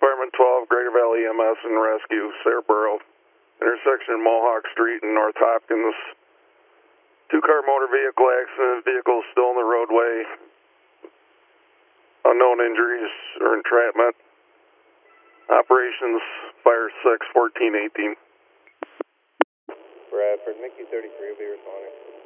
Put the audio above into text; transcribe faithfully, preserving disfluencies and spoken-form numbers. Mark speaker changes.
Speaker 1: Department twelve, Greater Valley E M S and Rescue, Sarahboro, intersection Mohawk Street in North Hopkins. Two-car motor vehicle accident, vehicle still in the roadway. Unknown injuries or entrapment. Operations, Fire six, fourteen eighteen.
Speaker 2: Bradford, Mickey thirty-three will be responding.